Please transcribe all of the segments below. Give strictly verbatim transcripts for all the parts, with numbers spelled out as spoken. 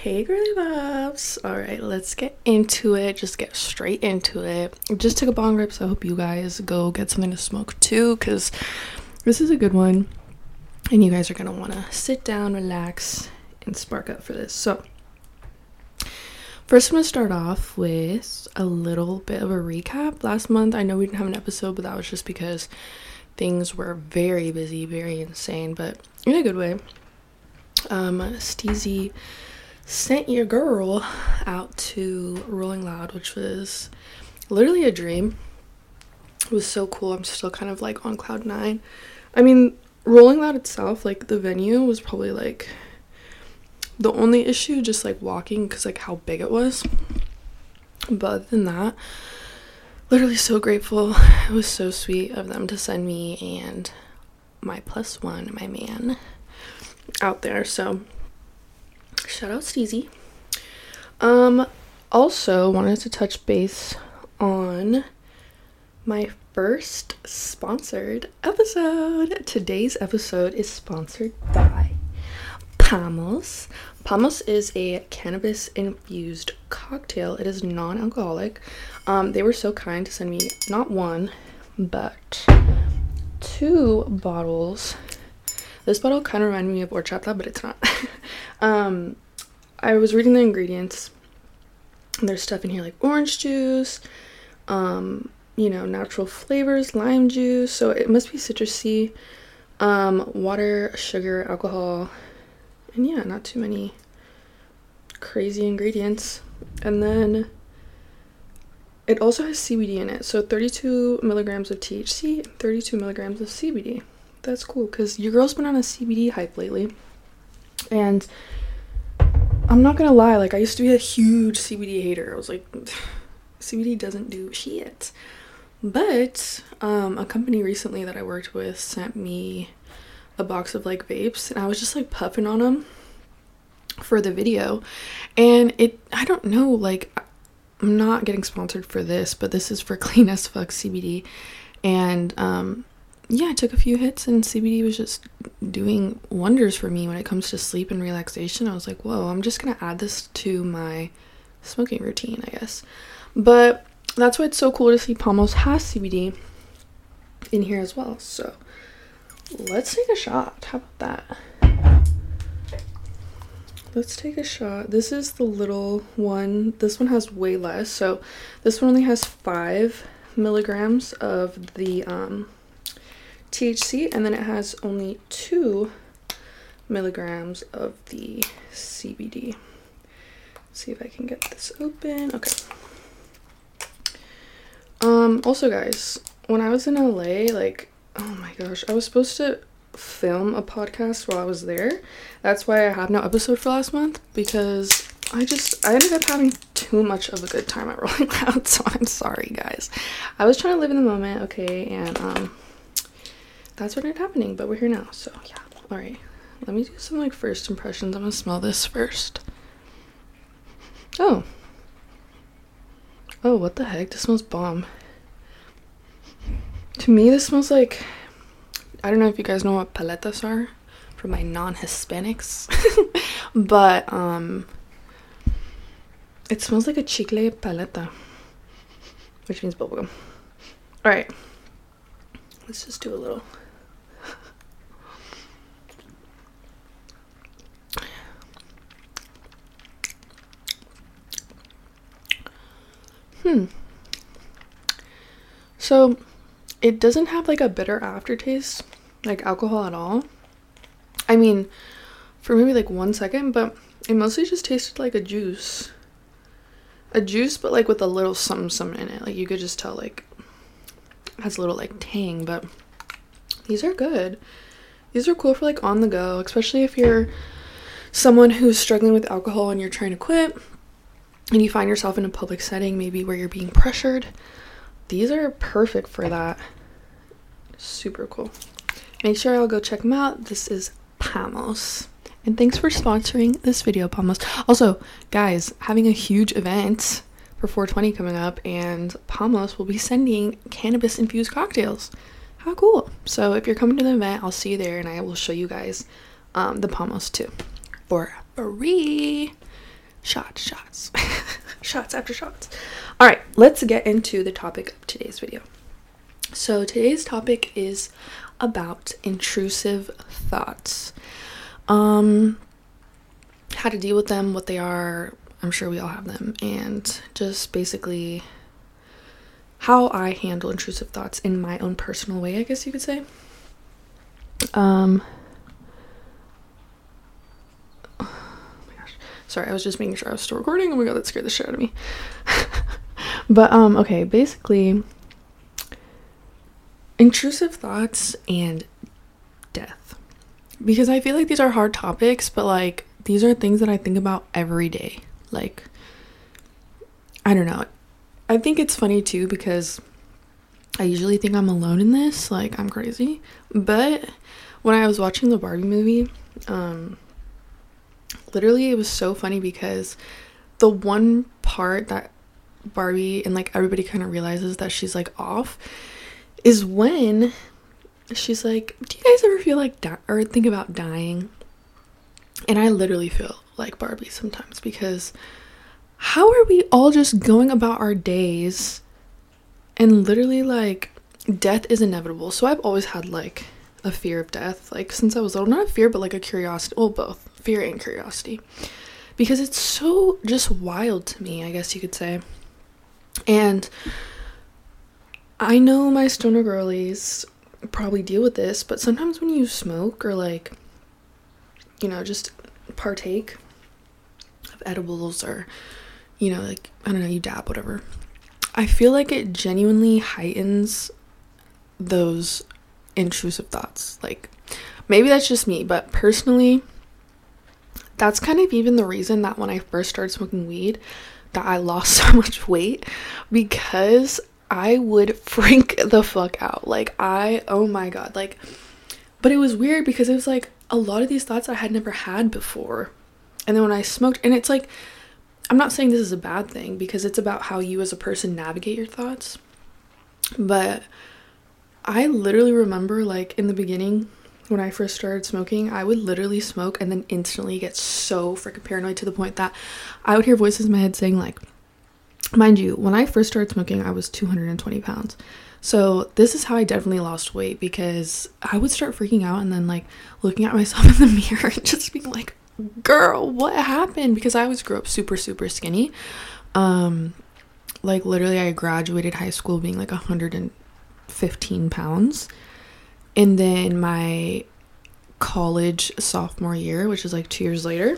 Hey girly loves. Alright, let's get into it. Just get straight into it. Just took a bong rip, so I hope you guys go get something to smoke too, because this is a good one. And you guys are gonna wanna sit down, relax, and spark up for this. So first I'm gonna start off with a little bit of a recap. Last month, I know we didn't have an episode, but that was just because things were very busy, very insane, but in a good way. Um, Steezy sent your girl out to Rolling Loud, which was literally a dream. It was so cool. I'm still kind of like on cloud nine. I mean, Rolling Loud itself, like the venue was probably like the only issue, just like walking, because like how big it was. But other than that, literally so grateful. It was so sweet of them to send me and my plus one, my man, out there. So shout out Steezy. Um also wanted to touch base on my first sponsored episode. Today's episode is sponsored by Pamos. Pamos is a cannabis infused cocktail. It is non-alcoholic. Um they were so kind to send me not one but two bottles. This bottle kind of reminded me of horchata, but it's not. um, I was reading the ingredients. There's stuff in here like orange juice, um, you know, natural flavors, lime juice. So it must be citrusy. Um, water, sugar, alcohol, and yeah, not too many crazy ingredients. And then it also has C B D in it. So thirty-two milligrams of T H C and thirty-two milligrams of C B D. That's cool, because your girl's been on a C B D hype lately, and I'm not gonna lie, like I used to be a huge C B D hater. I was like, C B D doesn't do shit. But um a company recently that I worked with sent me a box of like vapes, and I was just like puffing on them for the video, and it I don't know, like I'm not getting sponsored for this, but this is for Clean as Fuck C B D, and um yeah, I took a few hits and C B D was just doing wonders for me when it comes to sleep and relaxation. I was like, whoa, I'm just gonna add this to my smoking routine, I guess. But that's why it's so cool to see Pamos has C B D in here as well. So let's take a shot. How about that? Let's take a shot. This is the little one. This one has way less. So this one only has five milligrams of the um T H C, and then it has only two milligrams of the C B D. Let's see if I can get this open. Okay. Um, also guys, when I was in L A, like, oh my gosh, I was supposed to film a podcast while I was there. That's why I have no episode for last month, because I just, I ended up having too much of a good time at Rolling Loud, so I'm sorry guys. I was trying to live in the moment, okay, and um, that's what ended up happening, but we're here now, so yeah. All right, let me do some like first impressions. I'm gonna smell this first. Oh. Oh, what the heck? This smells bomb. To me, this smells like, I don't know if you guys know what paletas are for my non-Hispanics, but um, it smells like a chicle paleta, which means bubblegum. All right, let's just do a little. Hmm. So it doesn't have like a bitter aftertaste, like alcohol at all. I mean, for maybe like one second, but it mostly just tasted like a juice. A juice, but like with a little something something in it. Like you could just tell like it has a little like tang, but these are good. These are cool for like on the go, especially if you're someone who's struggling with alcohol and you're trying to quit, and you find yourself in a public setting, maybe where you're being pressured. These are perfect for that. Super cool. Make sure I'll go check them out. This is Pamos. And thanks for sponsoring this video, Pamos. Also, guys, having a huge event for four twenty coming up, and Pamos will be sending cannabis infused cocktails. How cool. So if you're coming to the event, I'll see you there, and I will show you guys um, the Pamos too for free. Shots, shots. Shots after shots. All right, let's get into the topic of today's video. So today's topic is about intrusive thoughts. Um, how to deal with them, what they are. I'm sure we all have them. And just basically how I handle intrusive thoughts in my own personal way, I guess you could say. Um... Sorry, I was just making sure I was still recording. Oh my god, that scared the shit out of me. But, um, okay, basically, intrusive thoughts and death. Because I feel like these are hard topics, but, like, these are things that I think about every day. Like, I don't know. I think it's funny, too, because I usually think I'm alone in this. Like, I'm crazy. But when I was watching the Barbie movie, um... literally it was so funny because the one part that Barbie and like everybody kind of realizes that she's like off is when she's like, do you guys ever feel like di- or think about dying? And I literally feel like Barbie sometimes, because how are we all just going about our days and literally like death is inevitable? So I've always had like a fear of death, like since I was little. Not a fear, but like a curiosity. Well, both fear and curiosity, because it's so just wild to me, I guess you could say. And I know my stoner girlies probably deal with this, but sometimes when you smoke or like, you know, just partake of edibles or, you know, like, I don't know, you dab, whatever, I feel like it genuinely heightens those intrusive thoughts. Like, maybe that's just me, but personally, that's kind of even the reason that when I first started smoking weed, that I lost so much weight, because I would freak the fuck out. Like, I, oh my god, like, but it was weird because it was like a lot of these thoughts I had never had before. And then when I smoked, and it's like, I'm not saying this is a bad thing, because it's about how you as a person navigate your thoughts, but I literally remember, like, in the beginning, when I first started smoking, I would literally smoke and then instantly get so freaking paranoid to the point that I would hear voices in my head saying, like, mind you, when I first started smoking, I was two hundred twenty pounds. So this is how I definitely lost weight, because I would start freaking out and then, like, looking at myself in the mirror and just being like, girl, what happened? Because I always grew up super, super skinny. Um, like, literally, I graduated high school being, like, one hundred fifteen pounds. And then my college sophomore year, which is like two years later,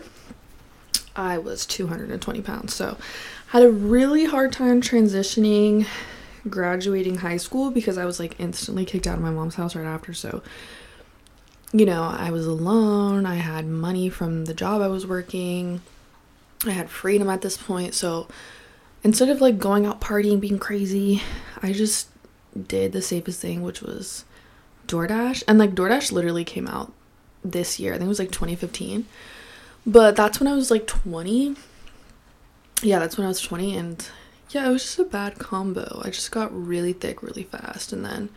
I was two hundred twenty pounds. So had a really hard time transitioning, graduating high school, because I was like instantly kicked out of my mom's house right after. So, you know, I was alone. I had money from the job I was working. I had freedom at this point. So instead of like going out partying, being crazy, I just did the safest thing, which was DoorDash. And like DoorDash literally came out this year. I think it was like twenty fifteen, but that's when I was like twenty. Yeah, that's when I was twenty. And yeah, it was just a bad combo. I just got really thick really fast. And then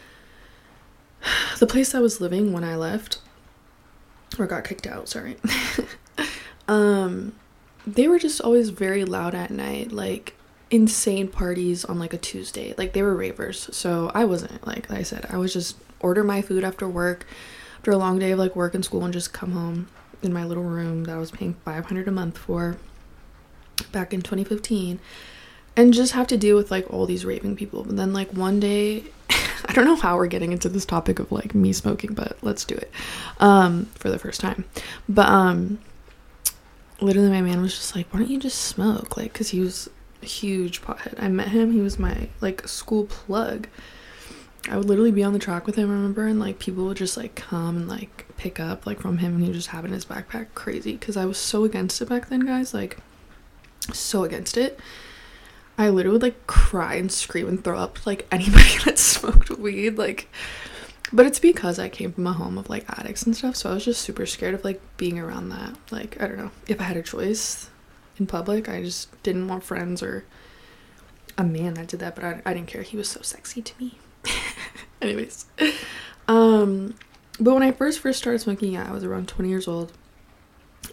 the place I was living when I left, or got kicked out, sorry, um they were just always very loud at night, like insane parties on like a Tuesday. Like, they were ravers. So I wasn't, like I said, I was just order my food after work, after a long day of like work and school, and just come home in my little room that I was paying five hundred dollars a month for back in twenty fifteen, and just have to deal with like all these raving people. But then like one day, I don't know how we're getting into this topic of like me smoking, but let's do it um for the first time. But um literally my man was just like, why don't you just smoke? Like, because he was a huge pothead. I met him, he was my like school plug. I would literally be on the track with him, I remember, and like people would just like come and like pick up like from him, and he would just have it in his backpack. Crazy, because I was so against it back then, guys, like so against it. I literally would like cry and scream and throw up like anybody that smoked weed, like, but it's because I came from a home of like addicts and stuff, so I was just super scared of like being around that. Like, I don't know, if I had a choice in public, I just didn't want friends or a man that did that, but I, I didn't care. He was so sexy to me. Anyways, um but when I first first started smoking, yeah, I was around twenty years old,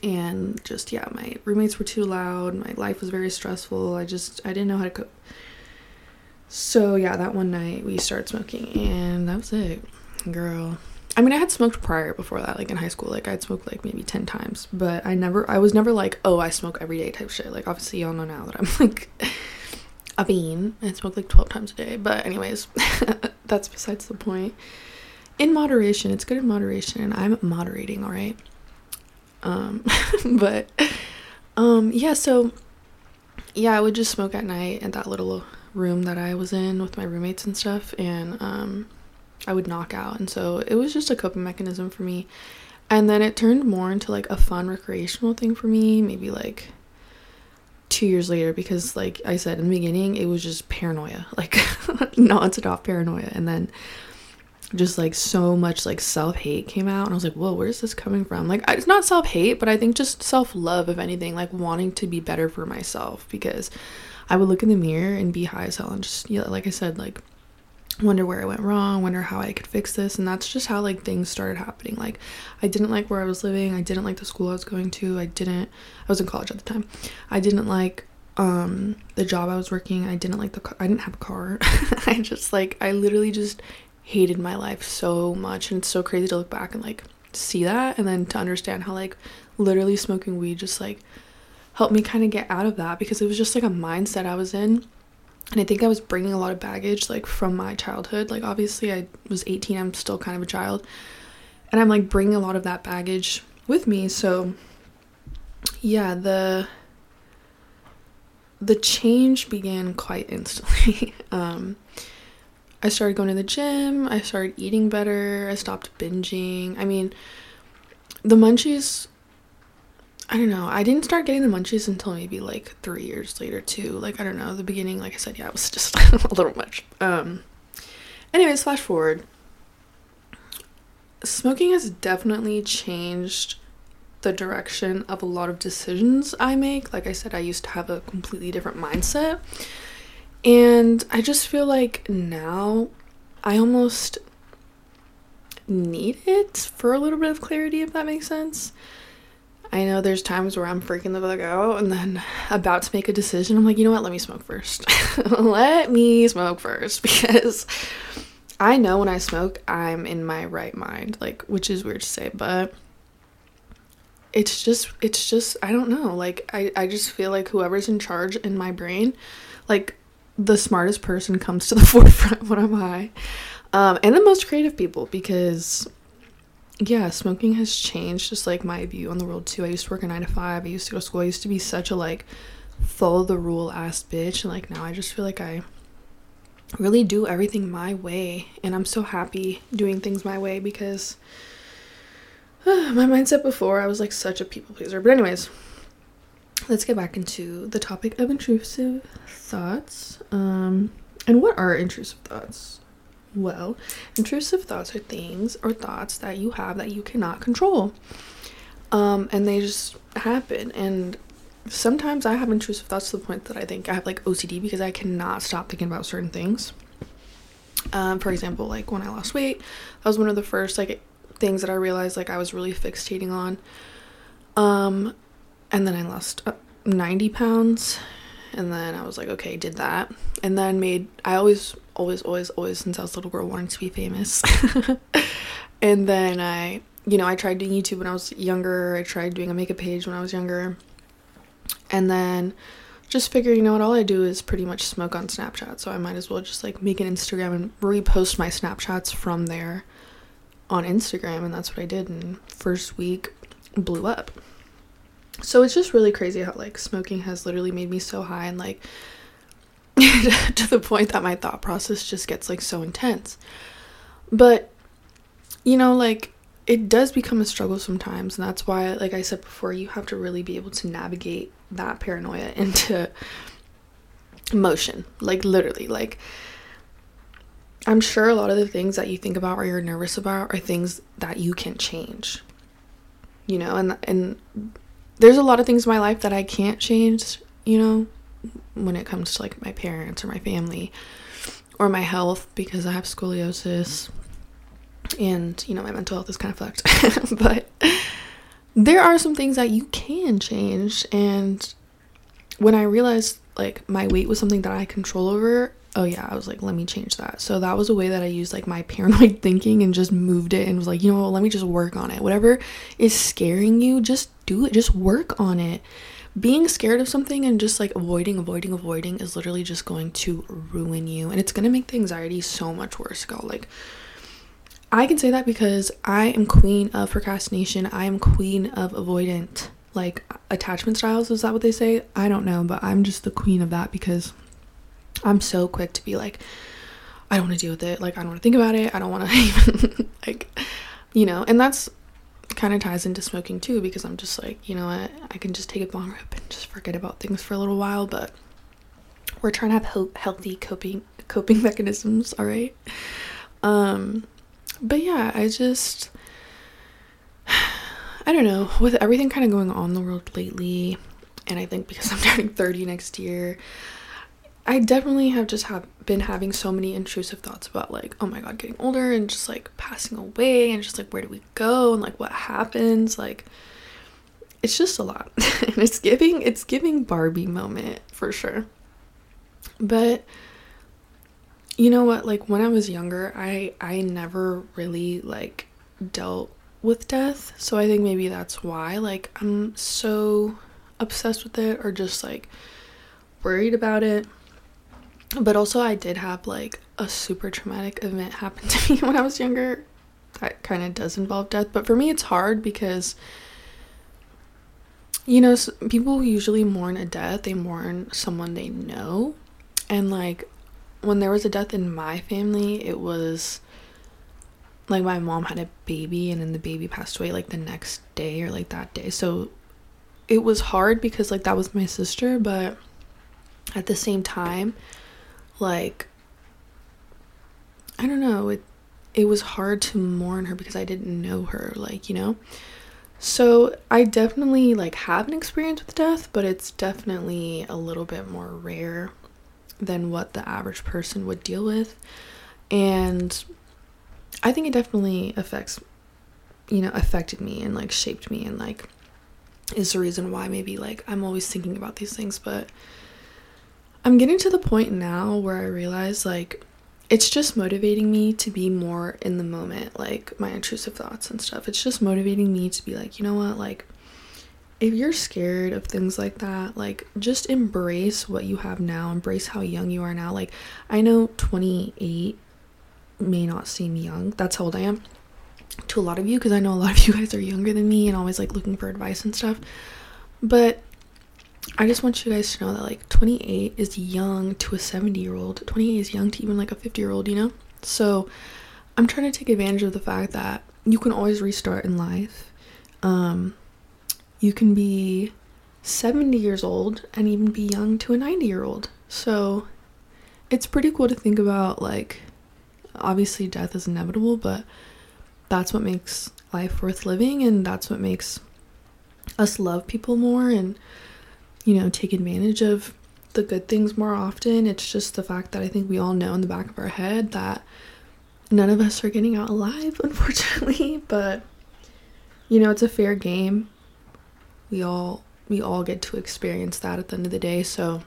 And just, yeah, my roommates were too loud. My life was very stressful. I just, I didn't know how to cope. So, yeah, that one night we started smoking, and that was it, girl. I mean, I had smoked prior before that, like, in high school. Like, I'd smoked, like, maybe ten times. But I never, I was never, like, oh, I smoke every day type shit. Like, obviously, y'all know now that I'm, like, a bean. I smoke, like, twelve times a day. But anyways, that's besides the point. In moderation. It's good in moderation, and I'm moderating, all right? Um, but, um, yeah, so, yeah, I would just smoke at night in that little room that I was in with my roommates and stuff, and, um, I would knock out, and so it was just a coping mechanism for me. And then it turned more into, like, a fun recreational thing for me, maybe, like, two years later, because, like I said in the beginning, it was just paranoia, like, non-stop paranoia, and then just, like, so much, like, self-hate came out, and I was like, whoa, where's this coming from? Like, I, it's not self-hate, but I think just self-love, if anything, like, wanting to be better for myself, because I would look in the mirror and be high as hell, and just, yeah, like I said, like, wonder where I went wrong, wonder how I could fix this. And that's just how, like, things started happening. Like, I didn't like where I was living. I didn't like the school I was going to. I didn't, I was in college at the time. I didn't like, um, the job I was working. I didn't like the, car. I didn't have a car. I just, like, I literally just hated my life so much. And it's so crazy to look back and, like, see that. And then to understand how, like, literally smoking weed just, like, helped me kind of get out of that, because it was just, like, a mindset I was in. And I think I was bringing a lot of baggage, like, from my childhood. Like, obviously, I was eighteen. I'm still kind of a child. And I'm, like, bringing a lot of that baggage with me. So, yeah, the the change began quite instantly. um, I started going to the gym. I started eating better. I stopped binging. I mean, the munchies... I don't know. I didn't start getting the munchies until maybe, like, three years later, too. Like, I don't know. The beginning, like I said, yeah, it was just a little much. Um, anyways, flash forward. Smoking has definitely changed the direction of a lot of decisions I make. Like I said, I used to have a completely different mindset. And I just feel like now I almost need it for a little bit of clarity, if that makes sense. I know there's times where I'm freaking the fuck out and then about to make a decision. I'm like, you know what? Let me smoke first. Let me smoke first, because I know when I smoke, I'm in my right mind, like, which is weird to say, but it's just, it's just, I don't know. Like, I, I just feel like whoever's in charge in my brain, like, the smartest person comes to the forefront when I'm high. Um, and the most creative people, because... yeah, smoking has changed just, like, my view on the world, too. I used to work a nine to five. I used to go to school. I used to be such a, like, follow-the-rule-ass bitch. And, like, now I just feel like I really do everything my way. And I'm so happy doing things my way, because uh, my mindset before, I was, like, such a people-pleaser. But anyways, let's get back into the topic of intrusive thoughts. Um, and what are intrusive thoughts? Well, intrusive thoughts are things or thoughts that you have that you cannot control. Um, and they just happen. And sometimes I have intrusive thoughts to the point that I think I have, like, O C D, because I cannot stop thinking about certain things. Um, for example, like, when I lost weight, that was one of the first, like, things that I realized, like, I was really fixating on. Um, and then I lost uh, ninety pounds. And then I was like, okay, did that. And then made, I always, always, always, always, since I was a little girl, wanted to be famous. And then I, you know, I tried doing YouTube when I was younger. I tried doing a makeup page when I was younger. And then just figured, you know what, all I do is pretty much smoke on Snapchat. So I might as well just, like, make an Instagram and repost my Snapchats from there on Instagram. And that's what I did. And first week blew up. So it's just really crazy how, like, smoking has literally made me so high, and, like, to the point that my thought process just gets, like, so intense. But, you know, like, it does become a struggle sometimes, and that's why, like I said before, you have to really be able to navigate that paranoia into motion. Like, literally, like, I'm sure a lot of the things that you think about or you're nervous about are things that you can change, you know, and and there's a lot of things in my life that I can't change, you know, when it comes to, like, my parents or my family or my health, because I have scoliosis and, you know, my mental health is kind of fucked. But there are some things that you can change. And when I realized like my weight was something that I had control over, oh yeah, I was like, let me change that. So that was a way that I used like my paranoid thinking and just moved it and was like, you know what, let me just work on it. Whatever is scaring you, just do it. Just work on it. Being scared of something and just like avoiding, avoiding, avoiding is literally just going to ruin you. And it's going to make the anxiety so much worse, girl. Like, I can say that because I am queen of procrastination. I am queen of avoidant, like, attachment styles. Is that what they say? I don't know, but I'm just the queen of that because I'm so quick to be like, I don't want to deal with it. Like, I don't want to think about it. I don't want to even, like, you know, and that's kind of ties into smoking too, because I'm just like, you know what, I can just take a bong rip and just forget about things for a little while. But we're trying to have ho- healthy coping coping mechanisms, all right? Um, but yeah, I just, I don't know, with everything kind of going on in the world lately, and I think because I'm turning thirty next year, I definitely have just have been having so many intrusive thoughts about like, oh my god, getting older and just like passing away and just like where do we go and like what happens. Like, it's just a lot. And it's giving it's giving Barbie moment for sure. But you know what, like when I was younger, I I never really like dealt with death. So I think maybe that's why like I'm so obsessed with it or just like worried about it. But also I did have like a super traumatic event happen to me when I was younger that kind of does involve death. But for me it's hard because, you know, people who usually mourn a death, they mourn someone they know. And like when there was a death in my family, it was like my mom had a baby and then the baby passed away like the next day or like that day. So it was hard because like that was my sister, but at the same time, like, I don't know, it it was hard to mourn her because I didn't know her, like, you know? So I definitely, like, have an experience with death, but it's definitely a little bit more rare than what the average person would deal with. And I think it definitely affects, you know, affected me and, like, shaped me and, like, is the reason why maybe, like, I'm always thinking about these things, but I'm getting to the point now where I realize, like, it's just motivating me to be more in the moment, like, my intrusive thoughts and stuff. It's just motivating me to be like, you know what, like, if you're scared of things like that, like, just embrace what you have now. Embrace how young you are now. Like, I know twenty-eight may not seem young. That's how old I am to a lot of you, because I know a lot of you guys are younger than me and always, like, looking for advice and stuff. But I just want you guys to know that like twenty-eight is young to a seventy year old. twenty-eight is young to even like a fifty year old, you know? So I'm trying to take advantage of the fact that you can always restart in life. Um, you can be seventy years old and even be young to a ninety year old. So it's pretty cool to think about, like, obviously death is inevitable, but that's what makes life worth living, and that's what makes us love people more and, you know, take advantage of the good things more often. It's just the fact that I think we all know in the back of our head that none of us are getting out alive, unfortunately. But, you know, it's a fair game. We all we all get to experience that at the end of the day. So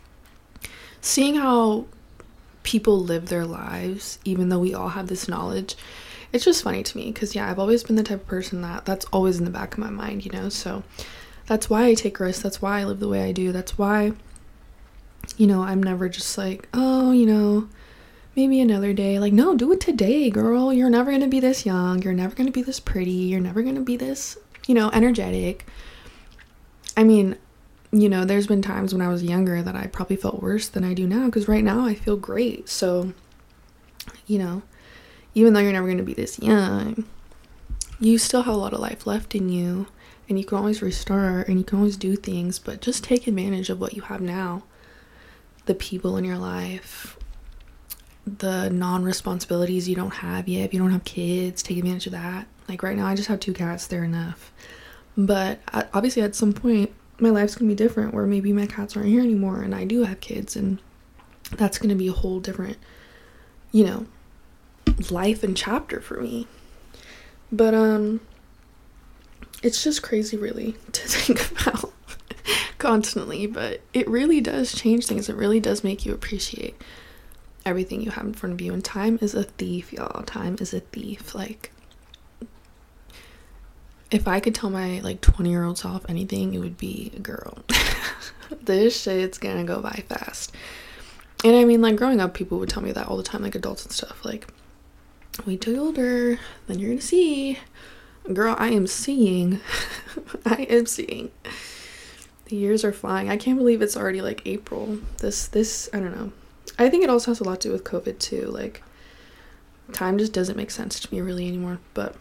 seeing how people live their lives, even though we all have this knowledge, it's just funny to me because, yeah, I've always been the type of person that that's always in the back of my mind, you know. So that's why I take risks. That's why I live the way I do. That's why, you know, I'm never just like, oh, you know, maybe another day. Like, no, do it today, girl. You're never going to be this young. You're never going to be this pretty. You're never going to be this, you know, energetic. I mean, you know, there's been times when I was younger that I probably felt worse than I do now, because right now I feel great. So, you know, even though you're never going to be this young, you still have a lot of life left in you. And you can always restart and you can always do things, but just take advantage of what you have now. The people in your life, the non-responsibilities you don't have yet. If you don't have kids, take advantage of that. Like right now, I just have two cats, they're enough. But obviously at some point, my life's gonna be different where maybe my cats aren't here anymore and I do have kids, and that's gonna be a whole different, you know, life and chapter for me. But, um... it's just crazy really to think about constantly, but it really does change things. It really does make you appreciate everything you have in front of you. And time is a thief, y'all. Time is a thief. Like, if I could tell my like twenty year old self anything, it would be, girl, this shit's gonna go by fast. And I mean, like, growing up, people would tell me that all the time, like adults and stuff, like, wait till you're older, then you're gonna see. Girl, I am seeing. I am seeing. The years are flying. I can't believe it's already like April. This this I don't know. I think it also has a lot to do with COVID too. Like, time just doesn't make sense to me really anymore. But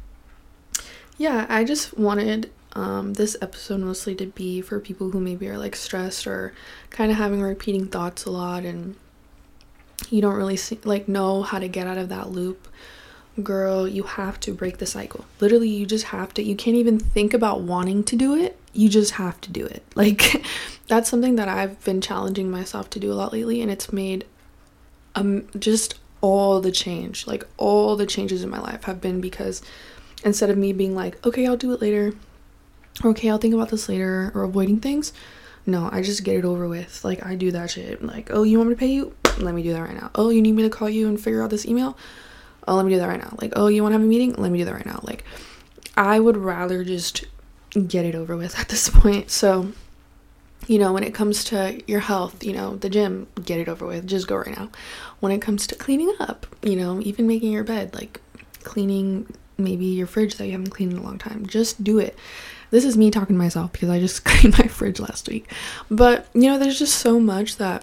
yeah, I just wanted um this episode mostly to be for people who maybe are like stressed or kind of having repeating thoughts a lot, and you don't really see, like know how to get out of that loop. Girl, you have to break the cycle. Literally, you just have to. You can't even think about wanting to do it. You just have to do it. Like, that's something that I've been challenging myself to do a lot lately, and it's made um just all the change. Like, all the changes in my life have been because instead of me being like, okay, I'll do it later, or okay, I'll think about this later, or avoiding things, no, I just get it over with. Like, I do that shit. Like, oh, you want me to pay you? Let me do that right now. Oh, you need me to call you and figure out this email? Oh, let me do that right now. Like, oh, you want to have a meeting? Let me do that right now. Like, I would rather just get it over with at this point. So, you know, when it comes to your health, you know, the gym, get it over with. Just go right now. When it comes to cleaning up, you know, even making your bed, like cleaning maybe your fridge that you haven't cleaned in a long time, just do it. This is me talking to myself because I just cleaned my fridge last week. But, you know, there's just so much that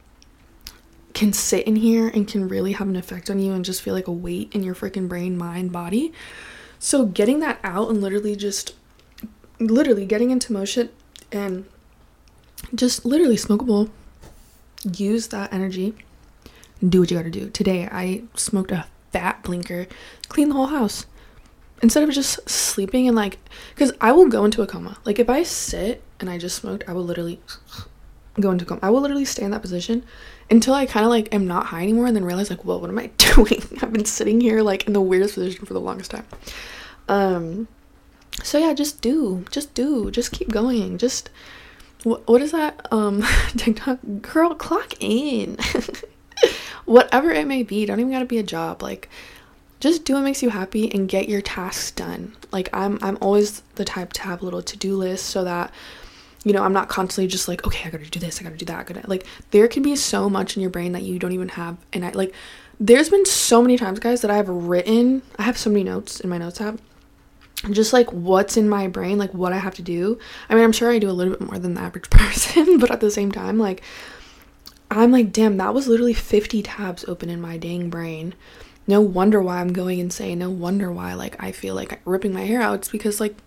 can sit in here and can really have an effect on you and just feel like a weight in your freaking brain, mind, body. So getting that out and literally just literally getting into motion and just literally smoke a bowl, use that energy, do what you gotta do. Today I smoked a fat blinker, cleaned the whole house instead of just sleeping. And like, because I will go into a coma. Like, if I sit and I just smoked, I will literally go into a coma. I will literally stay in that position until I kind of like am not high anymore, and then realize like, whoa, what am I doing? I've been sitting here like in the weirdest position for the longest time. Um so yeah, just do just do just keep going. Just what what is that um TikTok girl, clock in. Whatever it may be, don't even gotta be a job. Like, just do what makes you happy and get your tasks done. Like, i'm i'm always the type to have a little to-do list so that, you know, I'm not constantly just like, okay, I gotta do this, I gotta do that, I gotta, like, there can be so much in your brain that you don't even have. And I, like, there's been so many times, guys, that I've written, I have so many notes in my notes app, just like what's in my brain, like what I have to do. I mean, I'm sure I do a little bit more than the average person, but at the same time, like, I'm like, damn, that was literally fifty tabs open in my dang brain. No wonder why I'm going insane. No wonder why, like, I feel like ripping my hair out. It's because, like,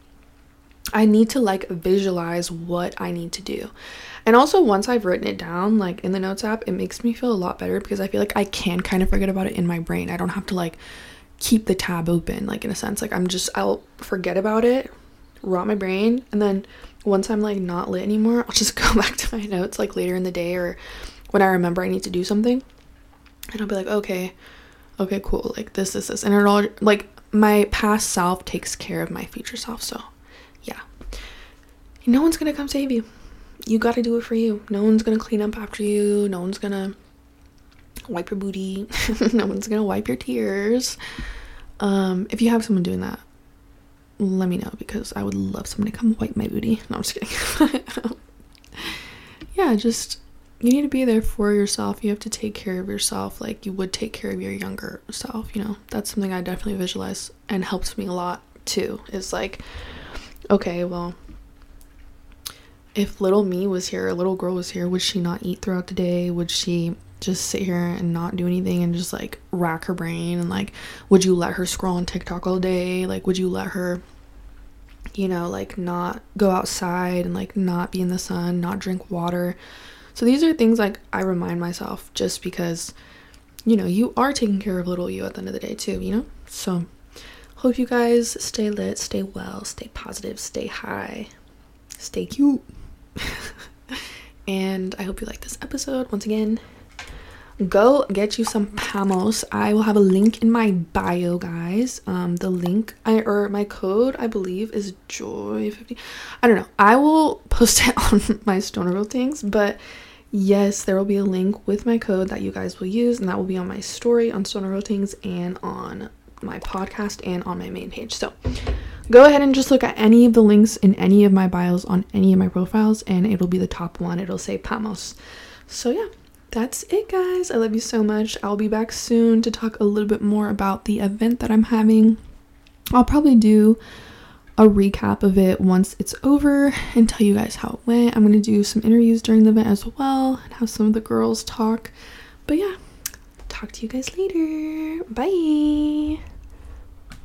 I need to like visualize what I need to do. And also, once I've written it down like in the notes app, it makes me feel a lot better because I feel like I can kind of forget about it in my brain. I don't have to like keep the tab open, like, in a sense. Like, I'm just, I'll forget about it, rot my brain, and then once I'm like not lit anymore, I'll just go back to my notes like later in the day or when I remember I need to do something, and I'll be like, okay okay cool, like this this this and it all, like, my past self takes care of my future self. So yeah, no one's gonna come save you. You gotta do it for you. No one's gonna clean up after you. No one's gonna wipe your booty. No one's gonna wipe your tears. Um if you have someone doing that, let me know, because I would love someone to come wipe my booty. No, I'm just kidding. Yeah, just, you need to be there for yourself. You have to take care of yourself like you would take care of your younger self, you know. That's something I definitely visualize and helps me a lot too, is like, okay, well, if little me was here, little girl was here, would she not eat throughout the day? Would she just sit here and not do anything and just like rack her brain? And like, would you let her scroll on TikTok all day? Like, would you let her, you know, like not go outside and like not be in the sun, not drink water? So these are things like I remind myself, just because, you know, you are taking care of little you at the end of the day too, you know? So hope you guys stay lit, stay well, stay positive, stay high, stay cute. And I hope you like this episode. Once again, go get you some Pamos. I will have a link in my bio, guys. Um the link I or my code, I believe, is joy fifty. I don't know, I will post it on my Stoner Girl things, but yes, there will be a link with my code that you guys will use, and that will be on my story on Stoner Girl things and on my podcast and on my main page. So go ahead and just look at any of the links in any of my bios on any of my profiles, and it'll be the top one. It'll say Pamos. So yeah, that's it, guys. I love you so much. I'll be back soon to talk a little bit more about the event that I'm having. I'll probably do a recap of it once it's over and tell you guys how it went. I'm going to do some interviews during the event as well and have some of the girls talk. But yeah, talk to you guys later. Bye.